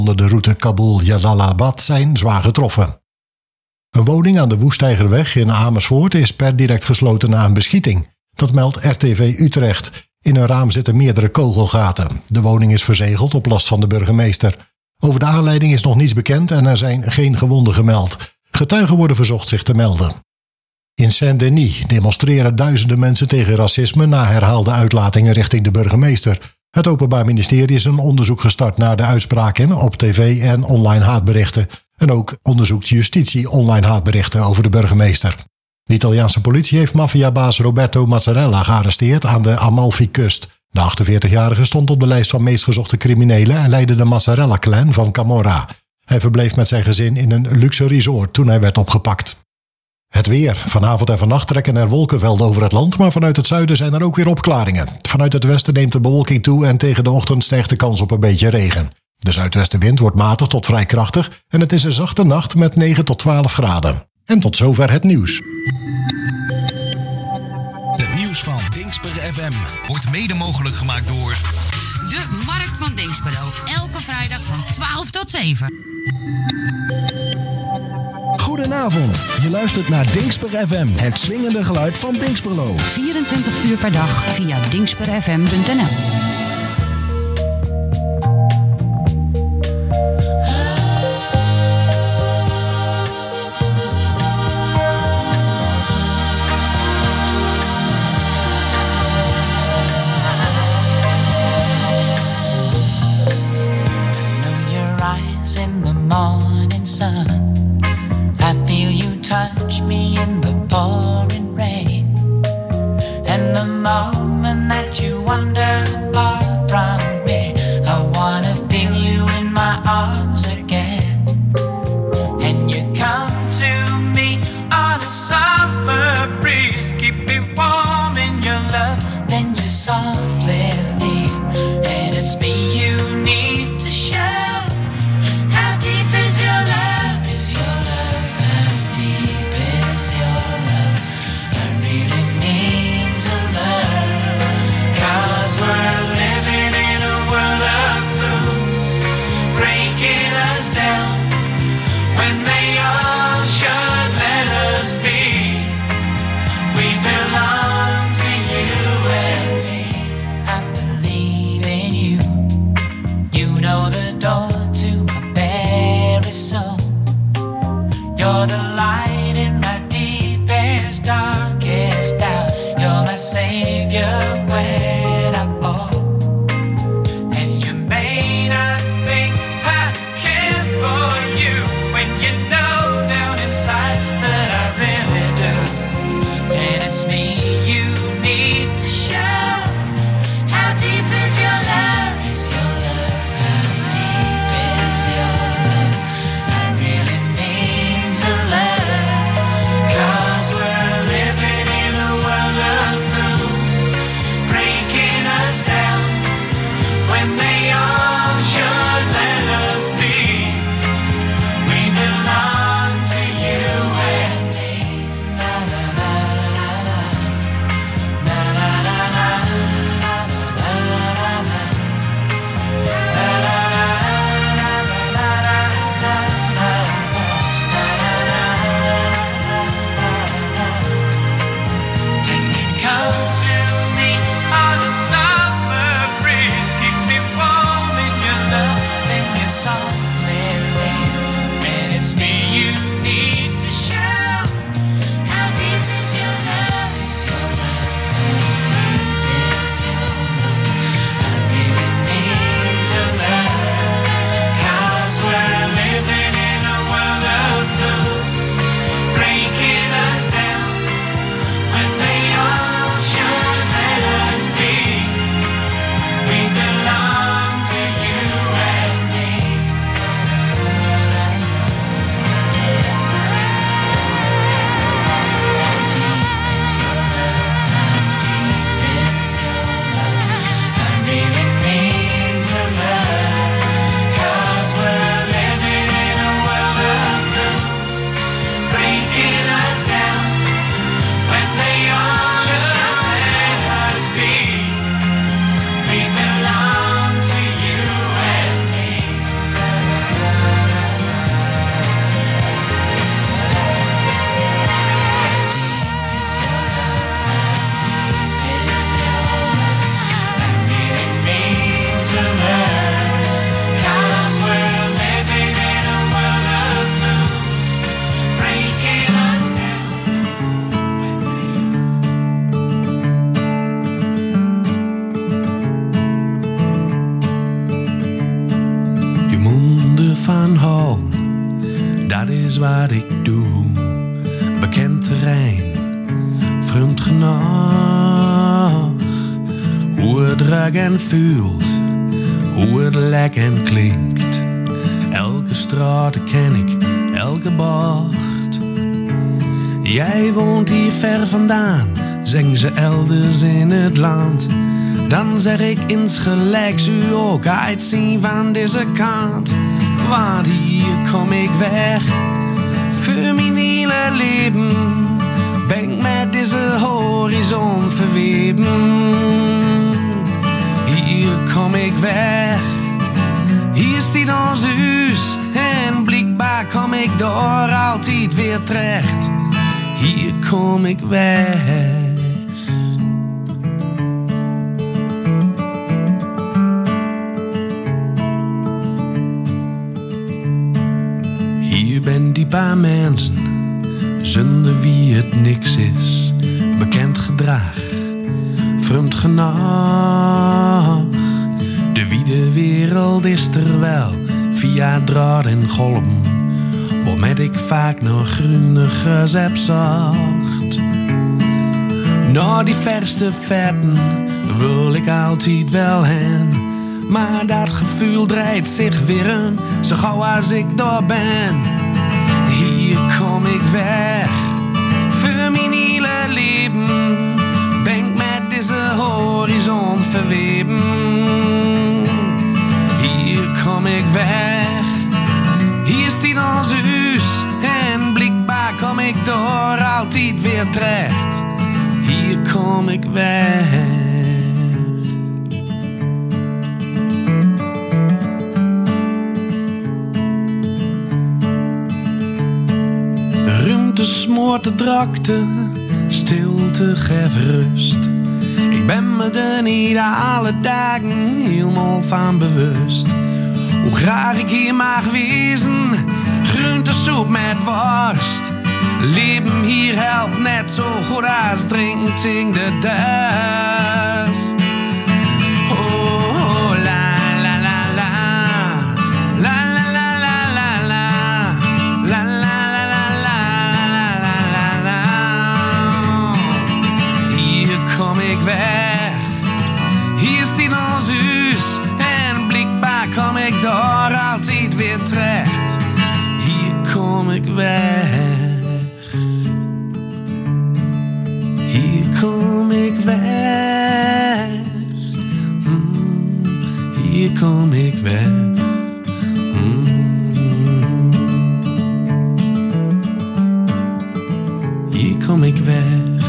onder de route Kabul-Jalalabad zijn zwaar getroffen. Een woning aan de Woestijgerweg in Amersfoort is per direct gesloten na een beschieting. Dat meldt RTV Utrecht. In een raam zitten meerdere kogelgaten. De woning is verzegeld op last van de burgemeester. Over de aanleiding is nog niets bekend en er zijn geen gewonden gemeld. Getuigen worden verzocht zich te melden. In Saint-Denis demonstreren duizenden mensen tegen racisme na herhaalde uitlatingen richting de burgemeester. Het Openbaar Ministerie is een onderzoek gestart naar de uitspraken op tv en online haatberichten. En ook onderzoekt justitie online haatberichten over de burgemeester. De Italiaanse politie heeft maffiabaas Roberto Mazzarella gearresteerd aan de Amalfi-kust. De 48-jarige stond op de lijst van meest gezochte criminelen en leidde de Mazzarella-clan van Camorra. Hij verbleef met zijn gezin in een luxe resort toen hij werd opgepakt. Het weer. Vanavond en vannacht trekken er wolkenvelden over het land, maar vanuit het zuiden zijn er ook weer opklaringen. Vanuit het westen neemt de bewolking toe en tegen de ochtend stijgt de kans op een beetje regen. De zuidwestenwind wordt matig tot vrij krachtig en het is een zachte nacht met 9 tot 12 graden. En tot zover het nieuws. Het nieuws van Dingsper FM wordt mede mogelijk gemaakt door de Markt van Dinxperlo. Elke vrijdag van 12 tot 7. Goedenavond, je luistert naar Dingsper FM, het swingende geluid van Dinxperlo. 24 uur per dag via dingsperfm.nl. Morning sun, I feel you touch me in the pouring rain, and the moment that you wander far from me, I wanna feel you in my arms again. And you come to me on a summer breeze, keep me warm in your love, then you softly leave, and it's me you need to show. You're the light in my deepest, darkest doubt. You're my savior when I fall. And you may not think I care for you when you know down inside that I really do. And it's me you need to show. How deep is your love? Is your love? How deep is your love? I really mean to love. Monden van hal, dat is wat ik doe. Bekend terrein, vreemd genoeg. Hoe het ruikt en voelt, hoe het lijkt en klinkt. Elke straat ken ik, elke bocht. Jij woont hier ver vandaan, zeggen ze elders in het land. Dan zeg ik insgelijks u ook uitzien van deze kant. Want hier kom ik weg, voor mijn hele leven. Ben ik met deze horizon verweven. Hier kom ik weg, hier staat ons huis. En blijkbaar kom ik door altijd weer terecht. Hier kom ik weg. Hier ben die paar mensen, zonder wie het niks is. Bekend gedrag, vreemd genoeg. De wiede wereld is er wel, via draad en golven. Waarmet ik vaak nog groenigers heb zocht. Naar die verste vetten wil ik altijd wel heen. Maar dat gevoel draait zich weer om, zo gauw als ik daar ben. Hier kom ik weg, voor mijn hele leven. Ben ik met deze horizon verweven. Hier kom ik weg, hier staat ons huis. En blijkbaar kom ik door altijd weer terecht. Hier kom ik weg. Ruimte smoort de drakte, stilte geeft rust. Ik ben me er niet alle dagen helemaal van bewust. Hoe graag ik hier mag wezen, groentesoep met worst. Leven hier helpt net zo goed als drinken de dust. Oh, la la la la, la la la la la la, la la la la la la la. Hier kom ik weg, hier staat ons huis. En blijkbaar kom ik door altijd weer terecht. Hier kom ik weg. Hier kom ik weg. Hier kom ik weg. Hier kom ik weg.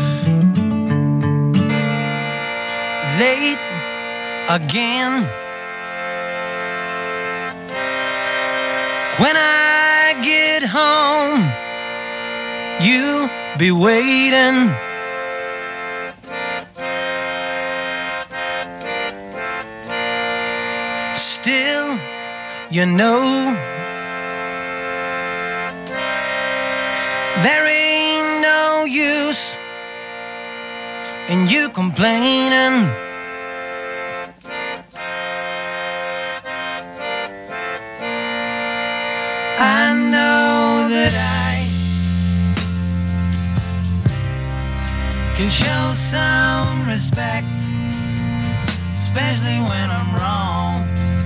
Late again. When I get home, you'll be waiting. Still, you know, there ain't no use in you complaining. I know that I can show some respect, especially when I'm wrong.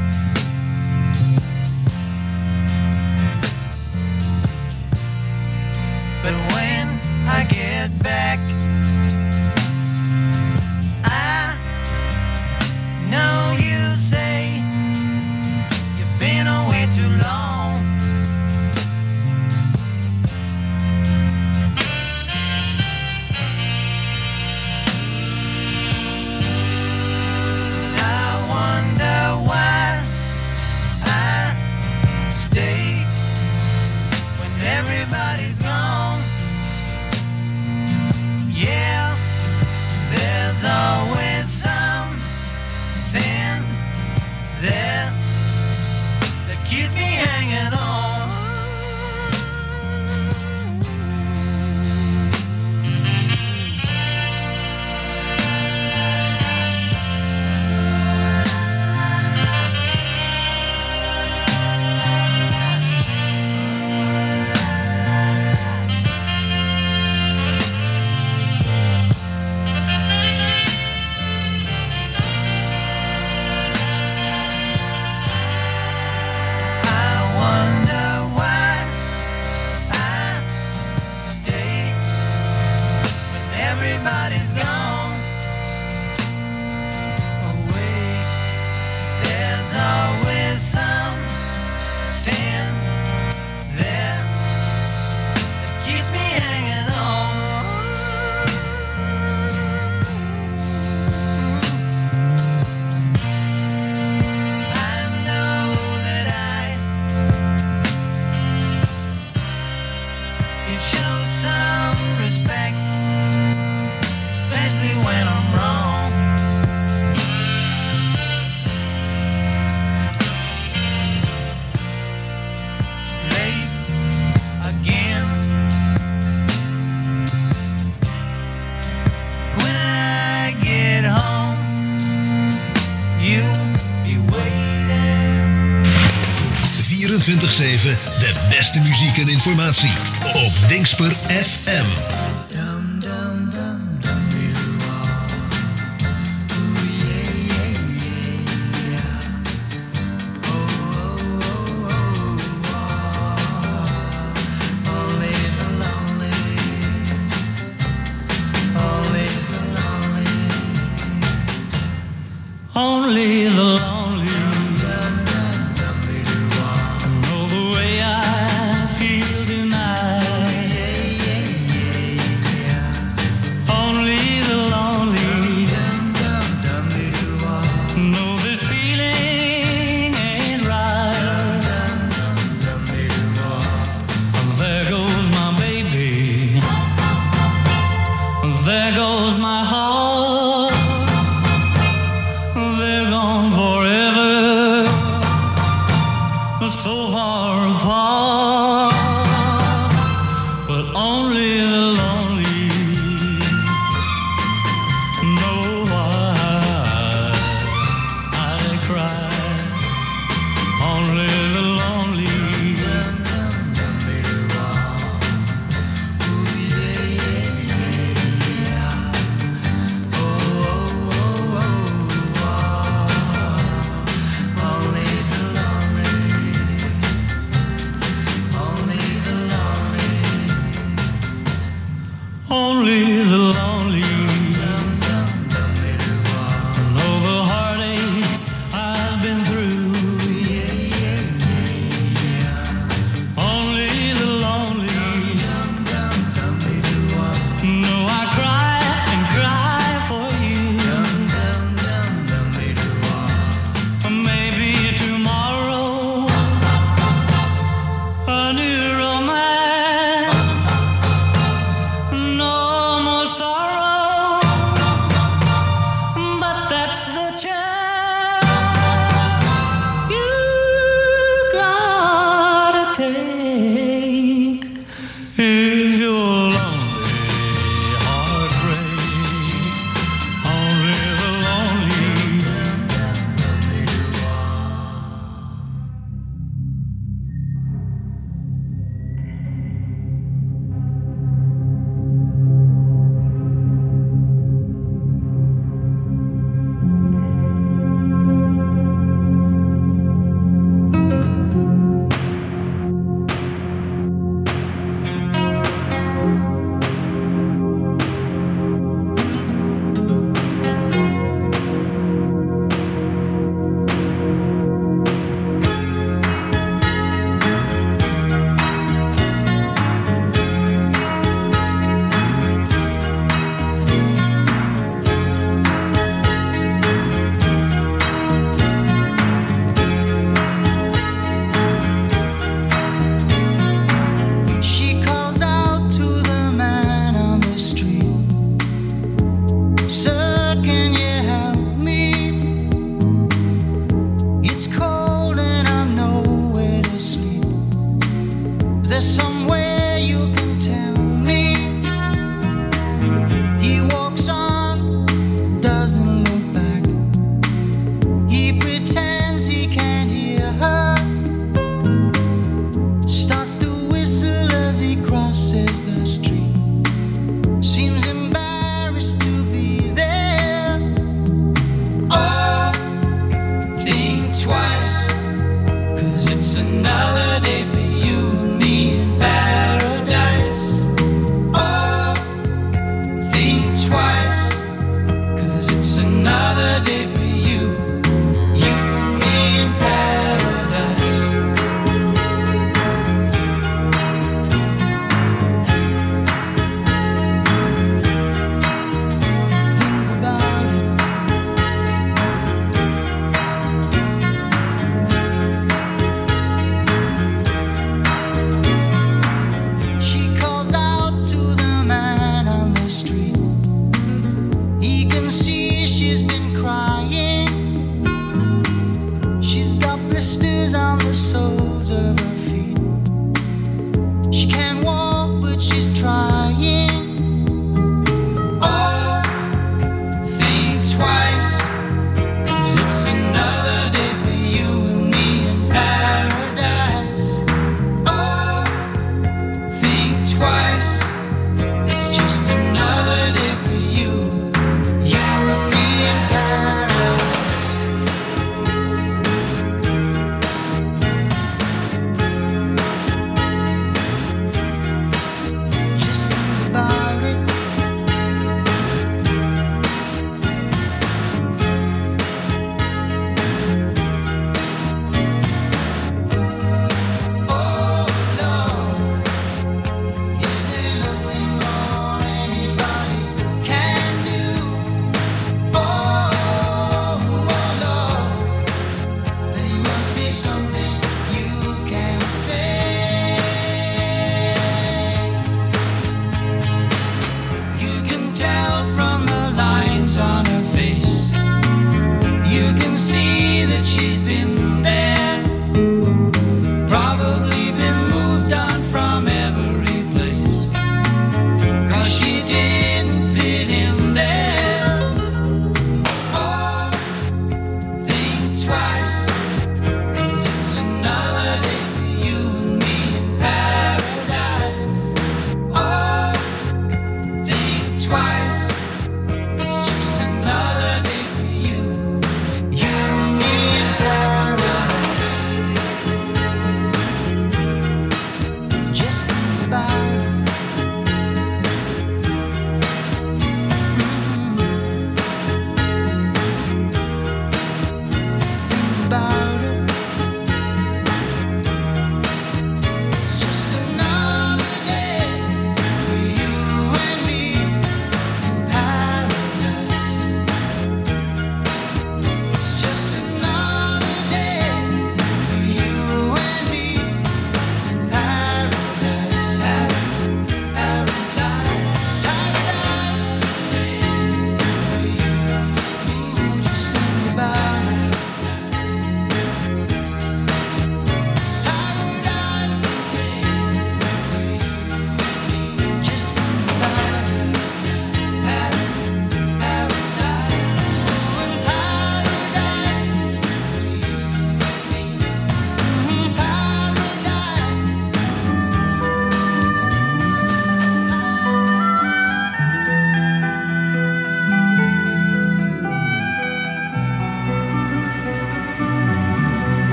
But when I get back, I know you say you've been away too long. I wonder why I stay when everybody's gone. Yeah, there's always something there that keeps me hanging on. 24/7 de beste muziek en informatie op Dingsper FM. Only the lonely know the way I feel tonight. Only the lonely know this feeling ain't right. There goes my baby, there goes my heart. They're gone forever, so far apart. But only the lonely know why I cry. Only the lonely.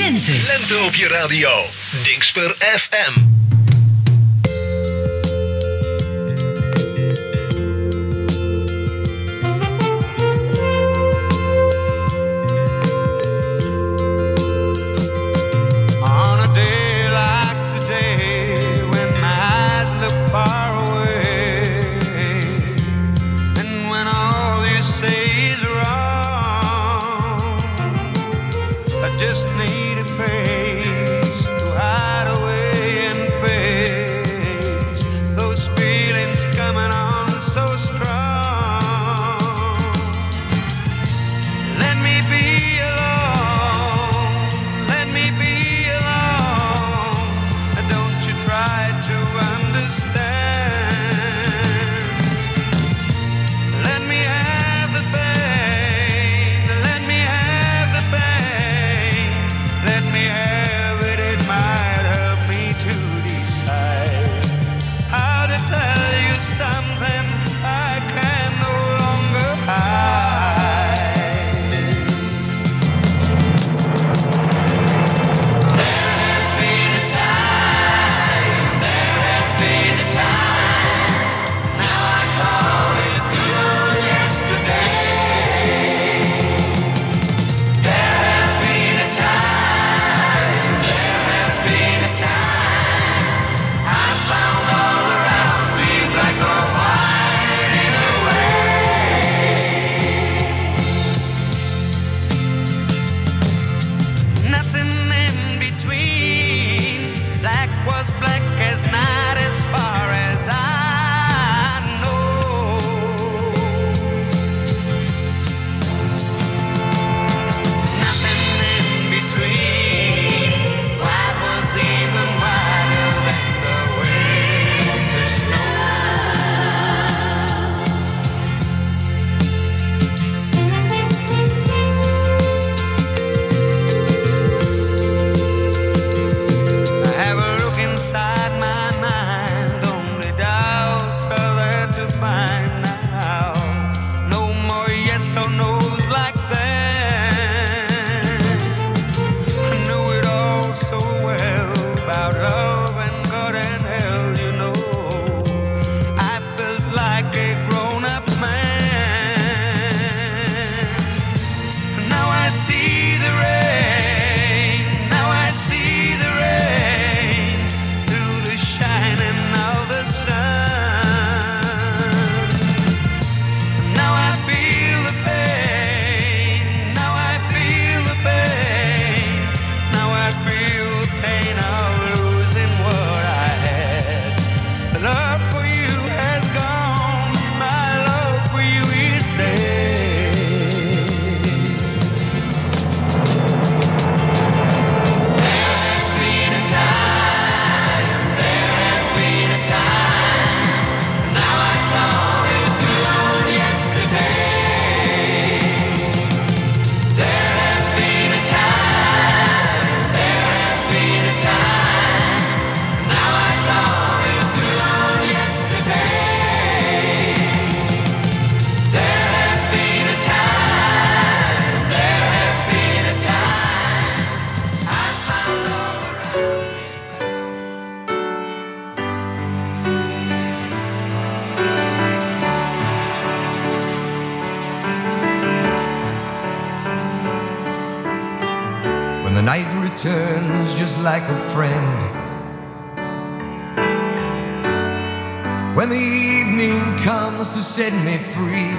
lente. Lente op je radio. Dingsper FM. Just need a place to hide away and face those feelings coming on so strong. Let me be alone, let me be alone. Don't you try to understand. Let me have the pain, let me have the pain. Let me have it, it might help me to decide how to tell you something I can no longer hide. There has been a time, now I call it good yesterday. There has been a time, Turns just like a friend. When the evening comes to set me free,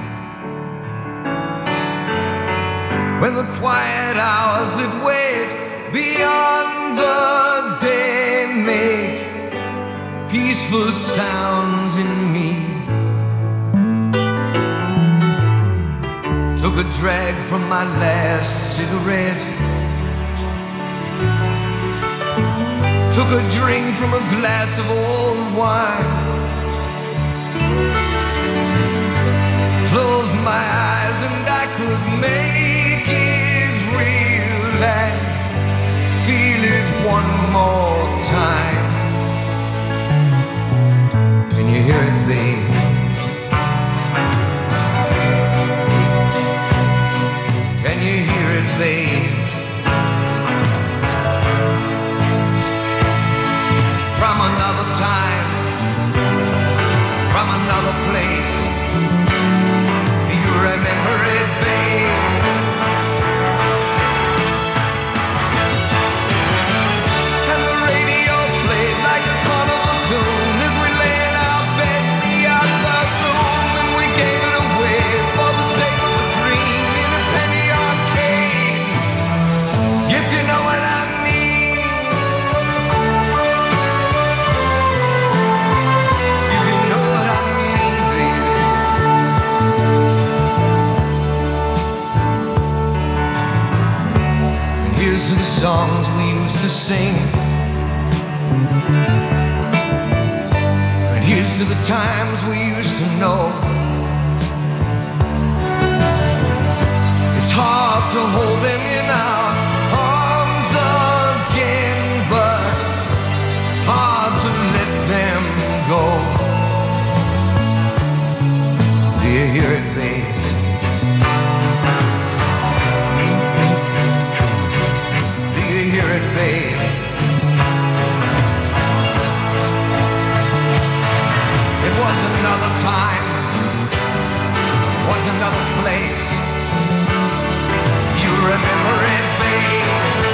when the quiet hours that wait beyond the day make peaceful sounds in me. Took a drag from my last cigarette, took a drink from a glass of old wine, closed my eyes and I could make it real and feel it one more time. Can you hear it, babe? Can you hear it, babe? times we used to know. It's hard to hold them in our arms again, but hard to let them go. Do you hear it, babe? Do you hear it, babe? It was another time, it was another place. You remember it, babe?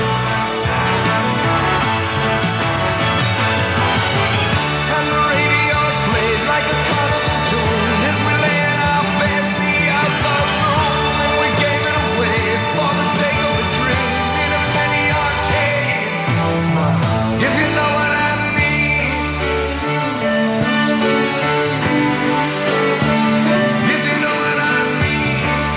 And the radio played like a carnival tune as we lay in our bed in the outlaw room, and we gave it away for the sake of a dream in a penny arcade. If you know what I mean. If you know what I mean.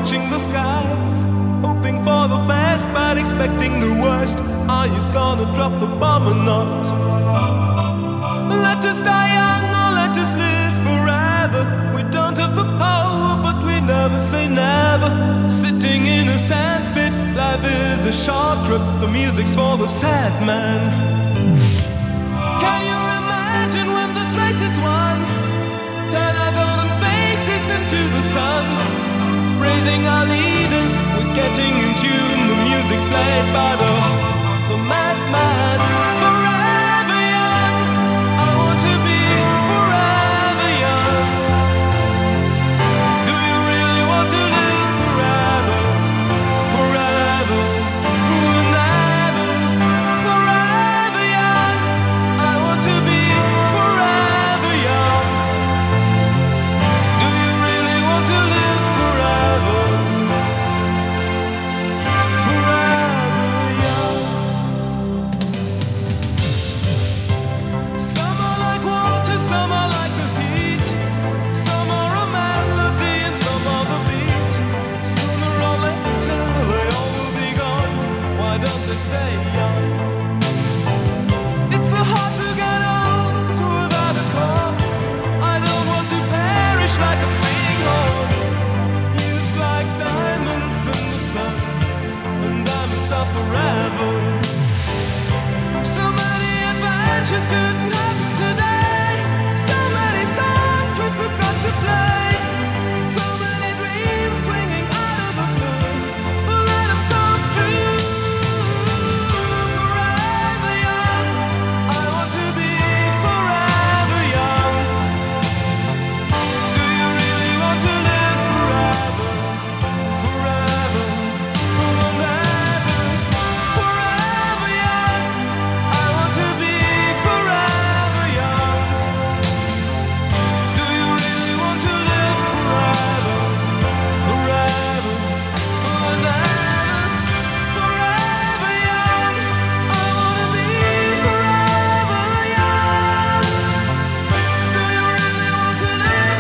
watching the skies, hoping for the best but expecting the worst. Are you gonna drop the bomb or not? Let us die young or let us live forever. We don't have the power but we never say never. Sitting in a sandpit, life is a short trip. The music's for the sad man. Can you imagine when this race is won? Turn our golden faces into the sun, praising our leaders, we're getting in tune. The music's played by the madman. Forever young, I want to be forever young. Do you really want to live forever? Forever, forever, forever young. I want to be forever young. Do you really want to live forever? Forever young. Some are like water, some are like the heat. Some are a melody and some are the beat. Sooner or later they all will be gone. Why don't they stay young? It's so hard to get old without a cause. I don't want to perish like a fleeing horse. Used like diamonds in the sun, and diamonds are forever. So many adventures couldn't happen today. So many songs we forgot to play. So many dreams swinging out of the blue. But let them come true. Forever young, I want to be forever young. Do you really want to live forever? Forever, forever, forever young. I want to be forever young. Do you really want to live forever? Forever, forever, forever young. I want to be forever young. Do you really want to live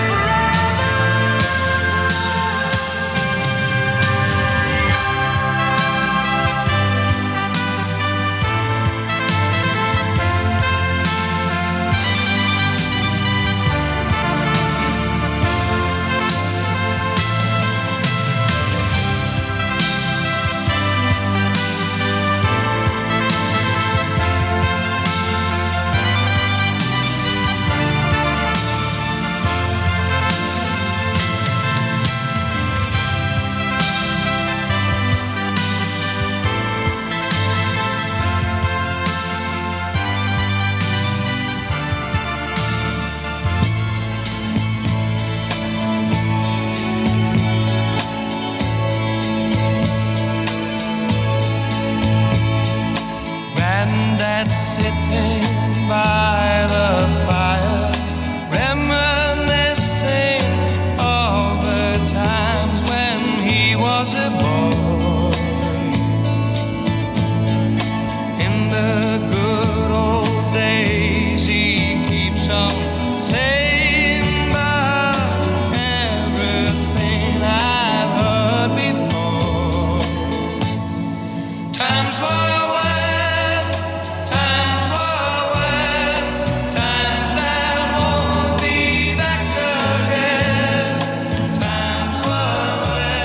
Granddad sitting by the fire, reminiscing all the times when he was a boy. In the good old days, he keeps on saying about everything I've heard before. Times were when, times were when, times that won't be back again. Times were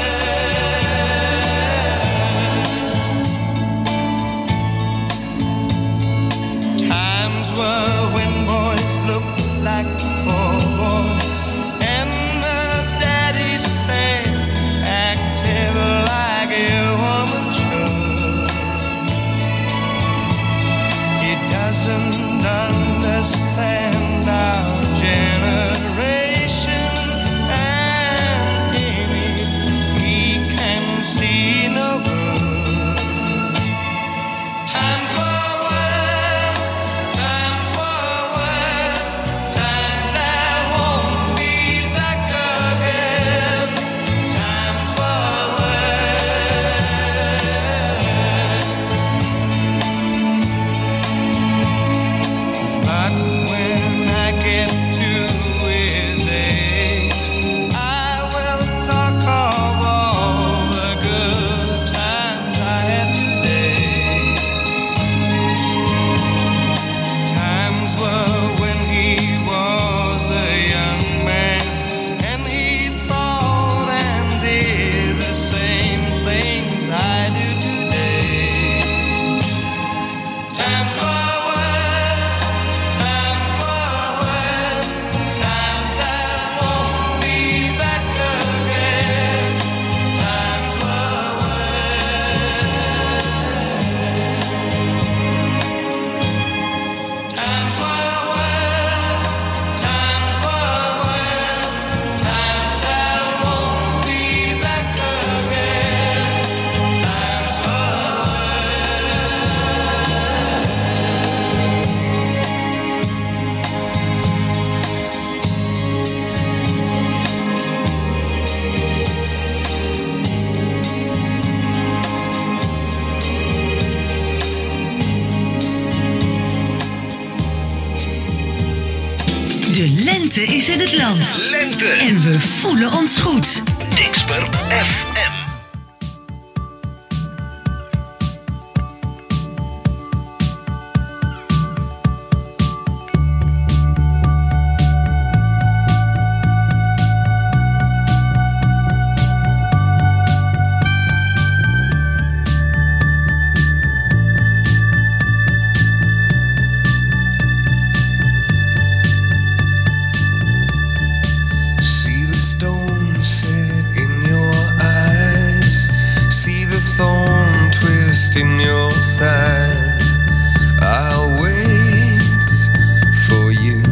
when, times were when boys looked like poor boys, and the daddies say active like a woman should. lente is in het land. Lente. En we voelen ons goed. Dingsper FM. See the stone set in your eyes. See the thorn twist in your side. I'll wait for you.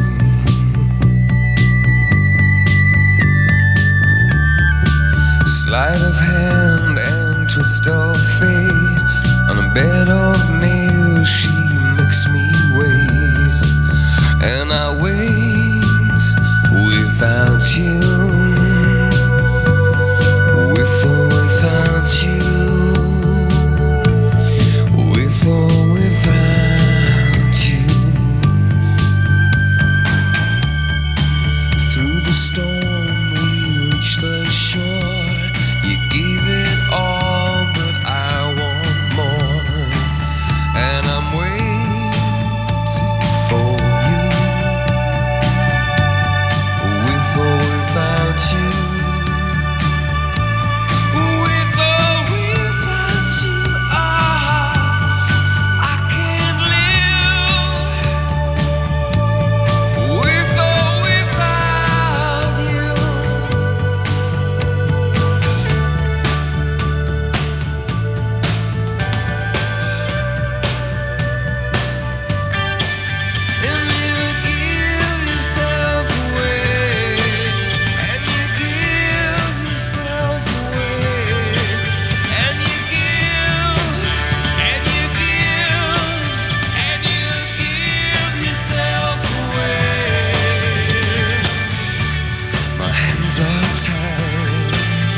Sleight of hand and twist of fate. On a bed of nails she makes me wait. And I wait without you, with or without you, with or without you. Through the storm we reach the shore. You gave it all, but I want more. And I'm waiting for you. With or without you, with or without you, I can't live. With or without you. And you give yourself away, and you give yourself away, and you give, and you give, and you give yourself away. My hands are tied,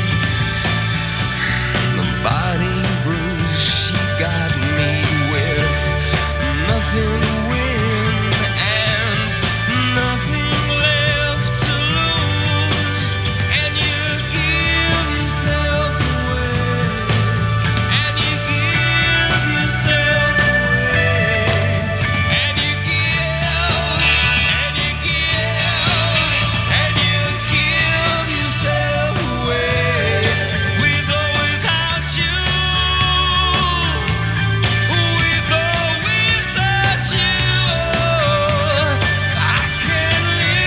the body bruised. She got me with nothing to win and nothing left to lose. And you give yourself away, and you give yourself away, and you give, and you give, and you give yourself away, with or without you, with or without you. I can't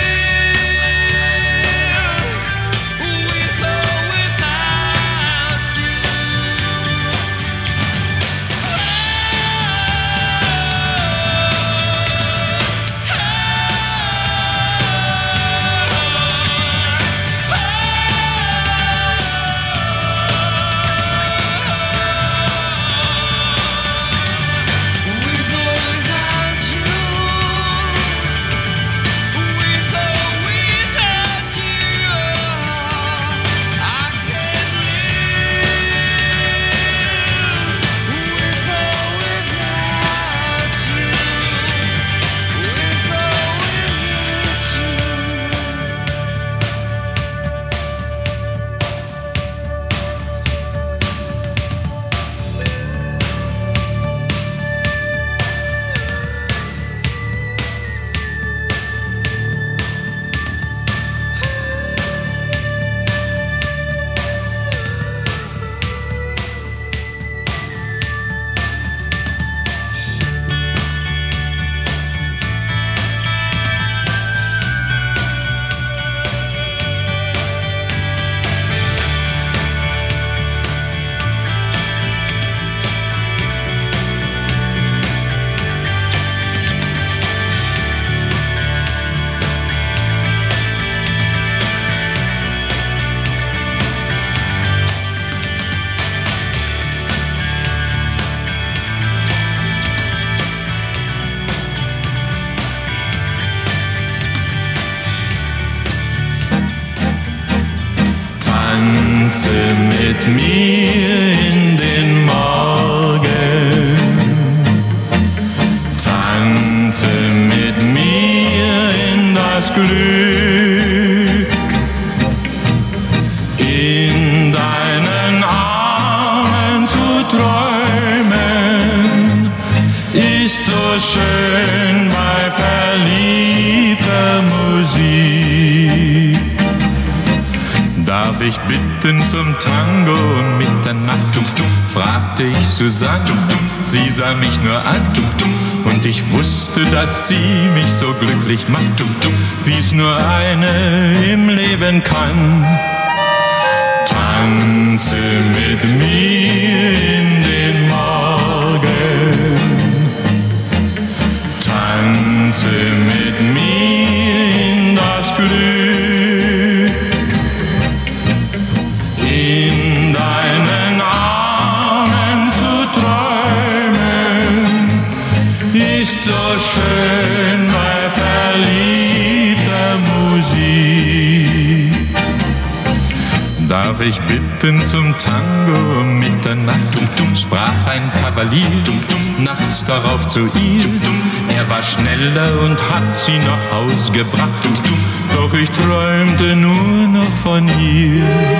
live with or without you. With or without you, with or without you, I can't live. With or without you, with or Tanze mit mir in den Morgen. Tanze mit mir in das Glück. schön bei verliebter Musik. Darf ich bitten zum Tango um Mitternacht? Fragte ich Susanne, sie sah mich nur an. Und ich wusste, dass sie mich so glücklich macht, wie es nur eine im Leben kann. Tanze mit mir in den Morgen, tanze mit mir in das Glück, in deinen Armen zu träumen, ist so schön bei verliebter Musik. Darf ich bitten zum Tango um Mitternacht? Sprach ein Kavalier nachts darauf zu ihr. Er war schneller und hat sie nach Haus gebracht. Doch ich träumte nur noch von ihr.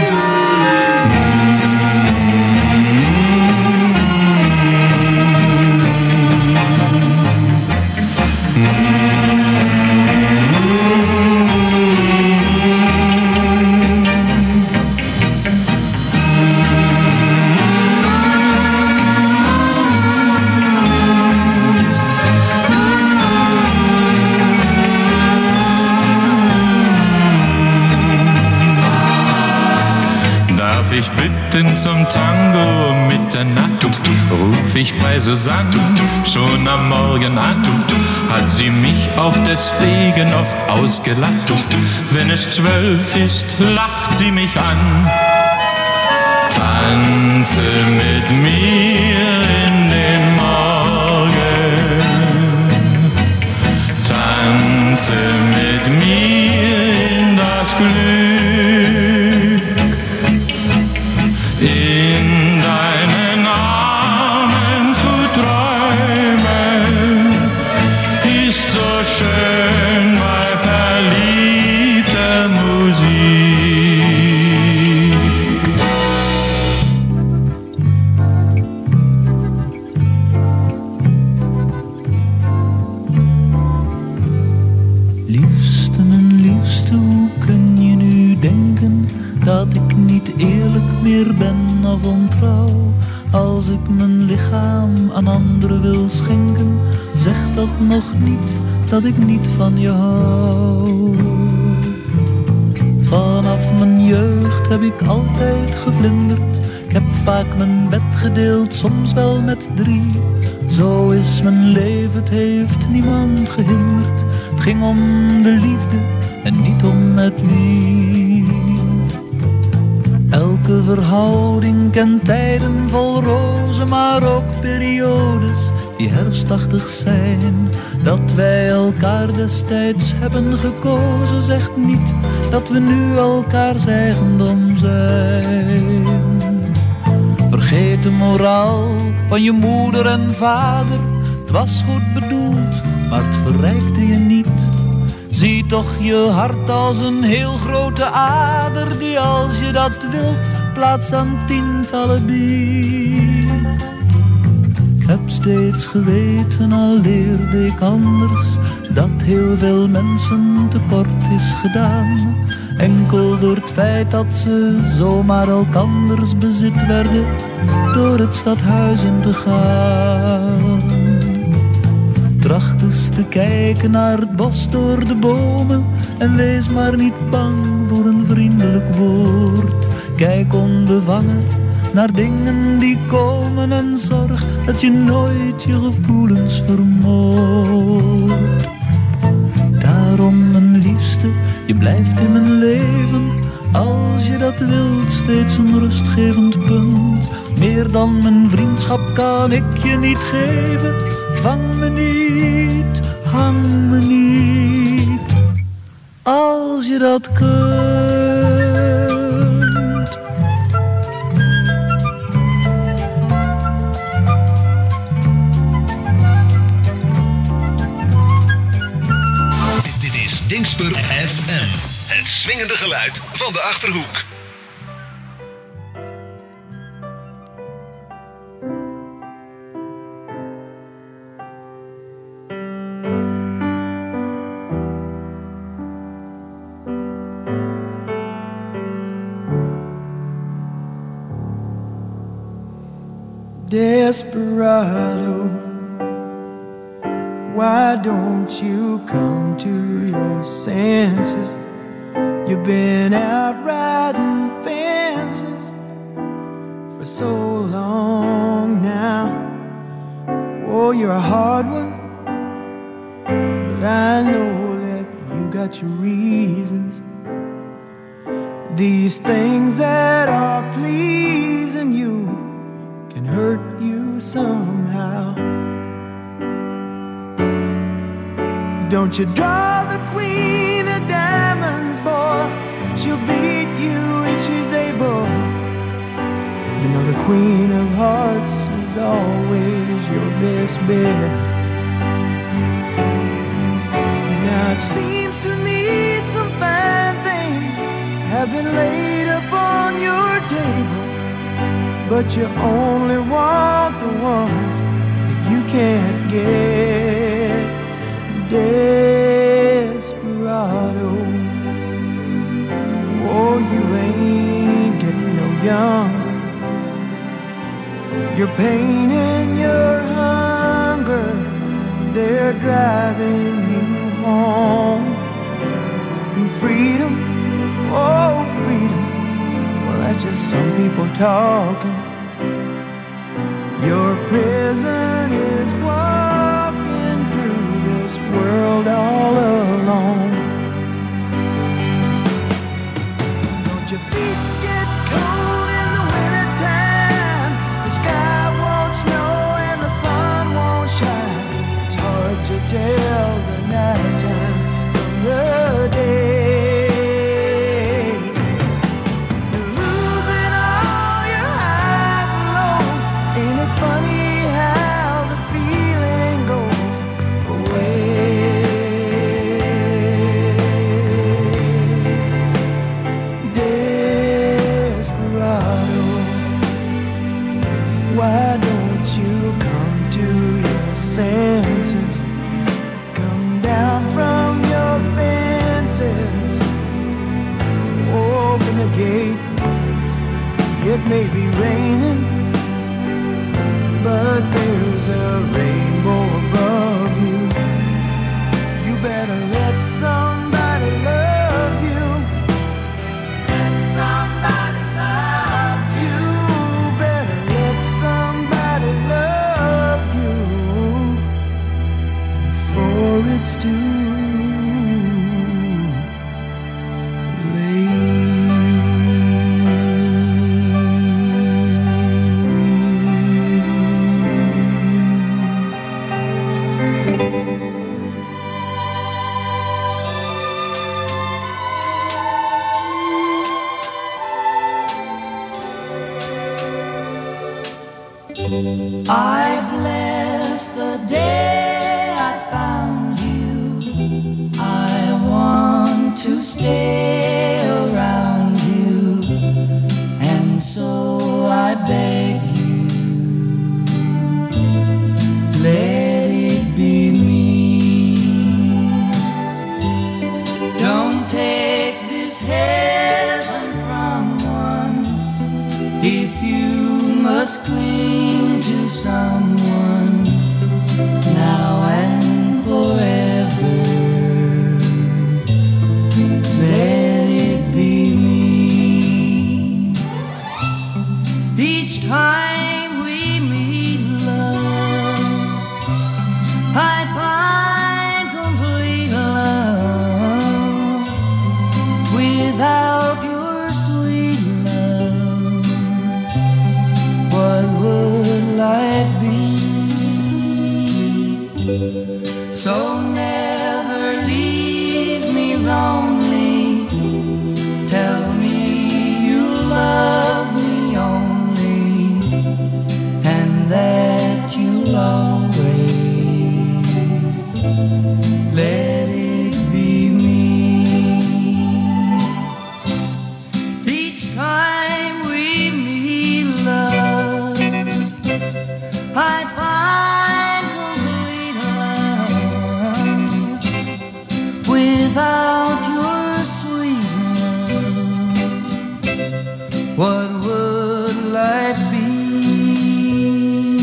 Ich bitten zum Tango um Mitternacht, ruf ich bei Susanne schon am Morgen an. Hat sie mich auch deswegen oft ausgelacht. Wenn es 12 ist, lacht sie mich an. Tanze mit mir in den Morgen, tanze mit mir in das Glück, in deinen Armen zu träumen, ist so schön bei verliebter Musik. Liefste, mijn liefste, hoe kun je nu denken dat ik niet eerlijk meer ben of ontrouw? Als ik mijn lichaam aan anderen wil schenken, zegt dat nog niet dat ik niet van je hou. Vanaf mijn jeugd heb ik altijd gevlinderd. Ik heb vaak mijn bed gedeeld, soms wel met 3. Zo is mijn leven, het heeft niemand gehinderd. Het ging om de liefde en niet om met wie. Elke verhouding kent tijden vol rozen, maar ook periodes die herfstachtig zijn. Dat wij elkaar destijds hebben gekozen, zegt niet dat we nu elkaars eigendom zijn. Vergeet de moraal van je moeder en vader. Het was goed bedoeld, maar het verrijkte je niet. Zie toch je hart als een heel grote ader, die als je dat wilt plaats aan tientallen biedt. Ik heb steeds geweten, al leerde ik anders, dat heel veel mensen tekort is gedaan. Enkel door het feit dat ze zomaar elkanders bezit werden, door het stadhuis in te gaan. Tracht eens te kijken naar het bos door de bomen en wees maar niet bang voor een vriendelijk woord. Kijk onbevangen naar dingen die komen en zorg dat je nooit je gevoelens vermoordt. Daarom, mijn liefste, je blijft in mijn leven, als je dat wilt, steeds een rustgevend punt. Meer dan mijn vriendschap kan ik je niet geven. Vang me niet, hang me niet, als je dat kunt. Dit is Dingsper FM, het swingende geluid van de Achterhoek. Desperado, why don't you come to your senses? You've been out riding fences for so long now. Oh, you're a hard one, but I know that you got your reasons. These things that are pleasing you can hurt you somehow. Don't you draw the queen of diamonds, boy. She'll beat you if she's able. You know the queen of hearts is always your best bet. Now it seems to me some fine things have been laid upon your table, but you only want the ones that you can't get. Desperado, oh, you ain't getting no younger. Your pain and your hunger, they're driving you home. And freedom, oh freedom, well that's just some people talking. Your prison is walking through this world all alone. Don't your feet get cold in the wintertime? The sky won't snow and the sun won't shine. It's hard to tell the nighttime from the day. You're losing all your highs and lows. Ain't it funny how the feeling goes away? Desperado, why don't you come to your senses? Come down from your fences. Open the gate. It may be raining, but there's a rainbow above you. You better let somebody love you. Let somebody love you. Better let somebody love you before it's too I bless the day I found you. I want to stay around you, and so I beg you, let it be me. Don't take this heaven from one if you must cling to someone now and forever. Let it be me. Each time we meet, love, I find complete love. Without your sweet love, what would life be? So never leave me lonely. Tell me you love me only, and that you'll always let it be me. Each time we meet, love, I find complete love. Without your sweet love, what would life be?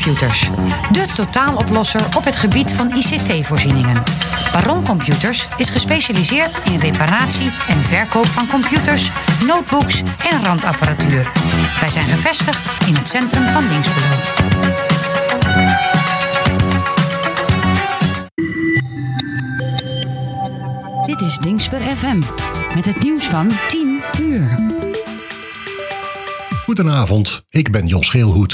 Computers, de totaaloplosser op het gebied van ICT-voorzieningen. Baron Computers is gespecialiseerd in reparatie en verkoop van computers, notebooks en randapparatuur. Wij zijn gevestigd in het centrum van Dinxperlo. Dit is Dinxper FM met het nieuws van 10 uur. Goedenavond, ik ben Jos Geelhoed.